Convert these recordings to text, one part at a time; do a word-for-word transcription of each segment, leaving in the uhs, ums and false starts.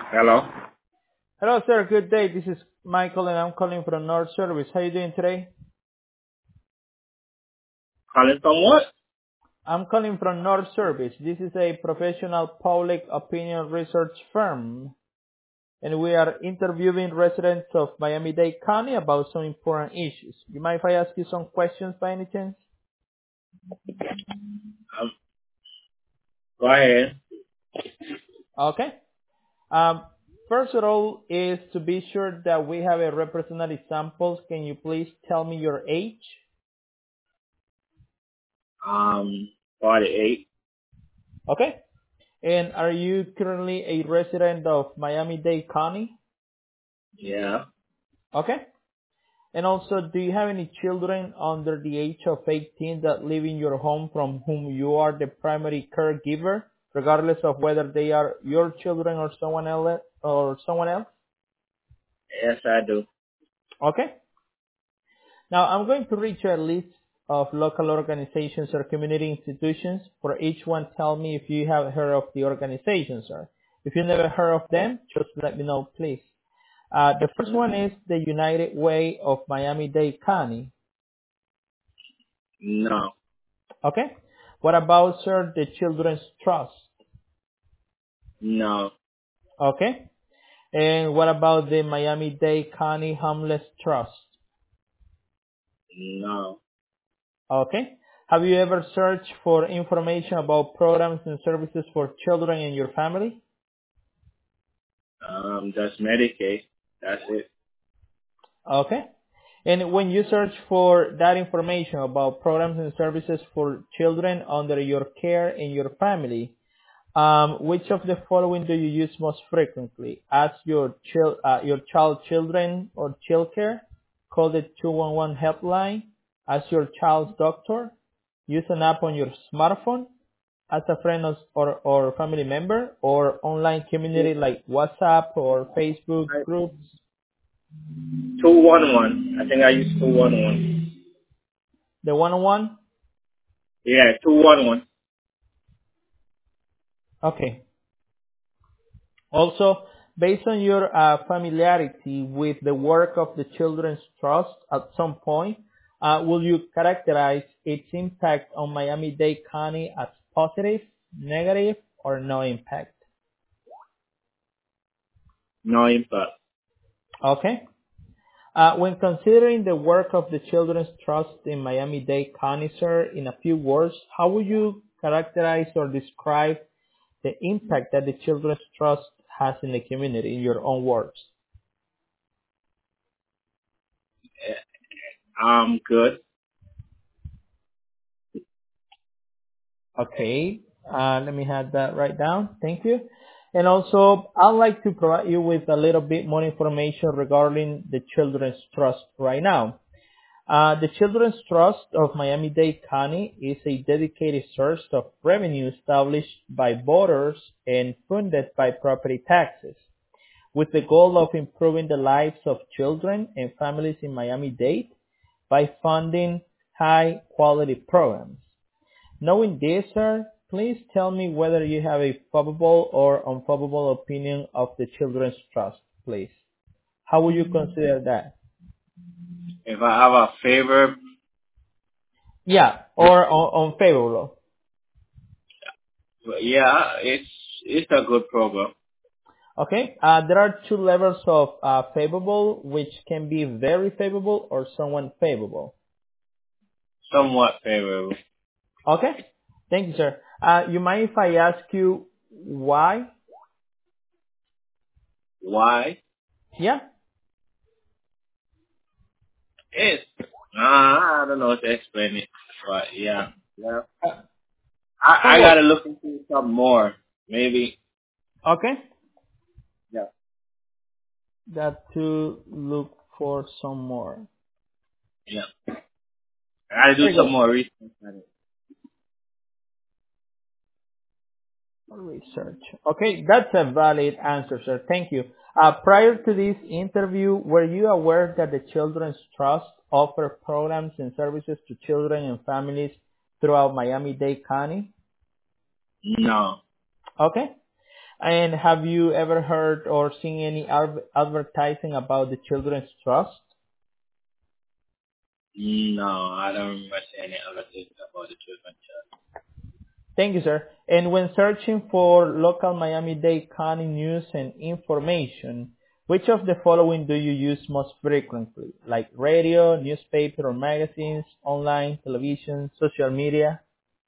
Hello. Hello, sir. Good day. This is Michael, and I'm calling from North Service. How are you doing today? Calling from what? I'm calling from North Service. This is a professional public opinion research firm, and we are interviewing residents of Miami-Dade County about some important issues. You mind if I ask you some questions by any chance? Um, go ahead. Okay. Um, first of all, is to be sure that we have a representative samples. Can you please tell me your age? Um, forty-eight. Okay. And are you currently a resident of Miami-Dade County? Yeah. Okay. And also, do you have any children under the age of eighteen that live in your home from whom you are the primary caregiver, regardless of whether they are your children or someone else or someone else? Yes, I do. Okay. Now, I'm going to read you a list of local organizations or community institutions. For each one, tell me if you have heard of the organizations, sir. If you never heard of them, just let me know, please. Uh, the first one is the United Way of Miami-Dade County. No. Okay. What about, sir, the Children's Trust? No. Okay. And what about the Miami-Dade County Homeless Trust? No. Okay. Have you ever searched for information about programs and services for children in your family? Um, just Medicaid. That's it. Okay. And when you search for that information about programs and services for children under your care in your family, Um, which of the following do you use most frequently? Ask your chil- uh, your child children or child care, call the two one one helpline, ask your child's doctor, use an app on your smartphone, ask a friend or, or, or family member, or online community like WhatsApp or Facebook groups. Two one one. I think I use two one one. The one on one? Yeah, two one one. Okay. Also, based on your uh, familiarity with the work of the Children's Trust at some point, uh, will you characterize its impact on Miami-Dade County as positive, negative, or no impact? No impact. Okay. Uh, when considering the work of the Children's Trust in Miami-Dade County, sir, in a few words, how would you characterize or describe the impact that the Children's Trust has in the community in your own words? Um, good. Okay, uh, let me have that right down. Thank you. And also, I'd like to provide you with a little bit more information regarding the Children's Trust right now. Uh, the Children's Trust of Miami-Dade County is a dedicated source of revenue established by voters and funded by property taxes, with the goal of improving the lives of children and families in Miami-Dade by funding high-quality programs. Knowing this, sir, please tell me whether you have a favorable or unfavorable opinion of the Children's Trust, please. How would you consider that? If I have a favor, Yeah, or un- unfavorable. yeah, it's it's a good program. Okay, uh, there are two levels of uh, favorable, which can be very favorable or somewhat favorable. Somewhat favorable. Okay, thank you, sir. Uh, you mind if I ask you why? Why? Yeah? It's uh, I don't know how to explain it, but yeah. Yeah. Uh, I, I somewhat. gotta look into some more. Maybe. Okay, Yeah. got to look for some more. Yeah. I gotta do Very some good. more research on it. Research. Okay, that's a valid answer, sir. Thank you. Uh, prior to this interview, were you aware that the Children's Trust offer programs and services to children and families throughout Miami-Dade County? No. Okay. And have you ever heard or seen any adv- advertising about the Children's Trust? No, I don't remember seeing any other things about the children. Thank you, sir. And when searching for local Miami-Dade County news and information, which of the following do you use most frequently? Like radio, newspaper or magazines, online, television, social media?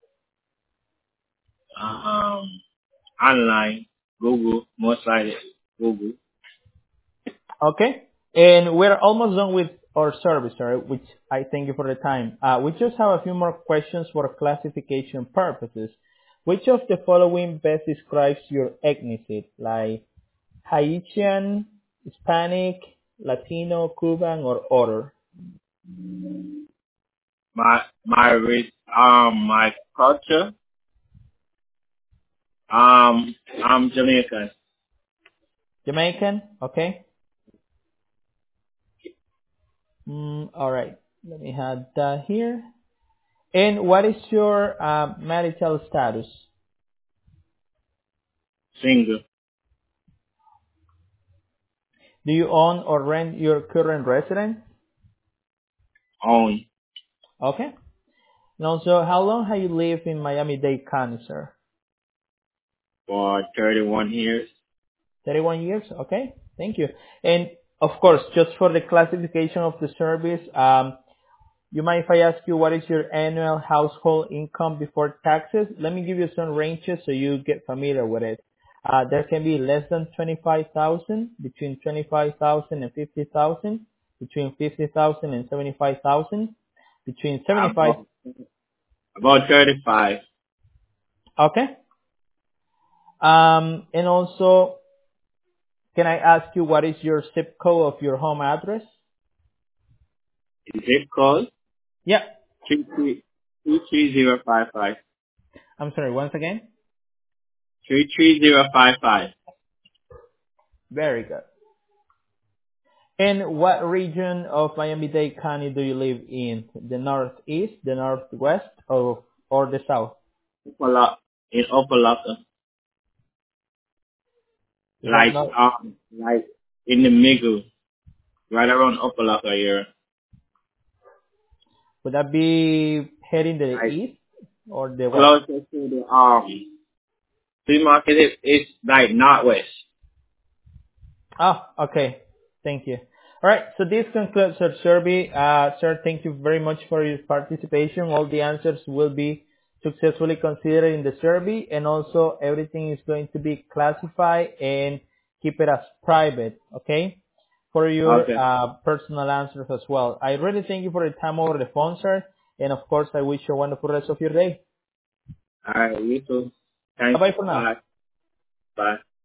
Um, online, Google, most likely Google. Okay. And we're almost done with our service, sir, which I thank you for the time. Uh, we just have a few more questions for classification purposes. Which of the following best describes your ethnicity? Like Haitian, Hispanic, Latino, Cuban, or other? My my race, um, my culture, um, I'm Jamaican. Jamaican? Okay. Mm, all right. Let me have that here. And what is your uh, marital status? Single, Do you own or rent your current residence? own Okay. And also, how long have you lived in Miami-Dade County, sir? for thirty-one years. thirty-one years? Okay. Thank you. And of course, just for the classification of the service, um, you mind if I ask you what is your annual household income before taxes? Let me give you some ranges so you get familiar with it. Uh, there can be less than twenty-five thousand, between twenty-five thousand and fifty thousand, between fifty thousand and seventy-five thousand, between seventy-five. About about thirty-five. Okay. Um, and also, can I ask you what is your zip code of your home address? Zip code Yeah. three three two three zero five five. I'm sorry, once again. Three three zero five five. Very good. And what region of Miami-Dade County do you live in? The northeast, the northwest, or or the south? Upper in Upper Is that like not? um like in the middle, right around Upper Locker here. Would that be heading to the Like east or the west? closer to the um flea market is it's like northwest. Oh, okay. Thank you. All right. So this concludes our survey. Uh, sir, thank you very much for your participation. All the answers will be successfully considered in the survey, and also everything is going to be classified and keep it as private. Okay. For your Okay. uh, personal answers as well. I really thank you for your time over the phone, sir. And of course, I wish you a wonderful rest of your day. All right, you too. Bye Thanks. bye for now. Bye. Bye.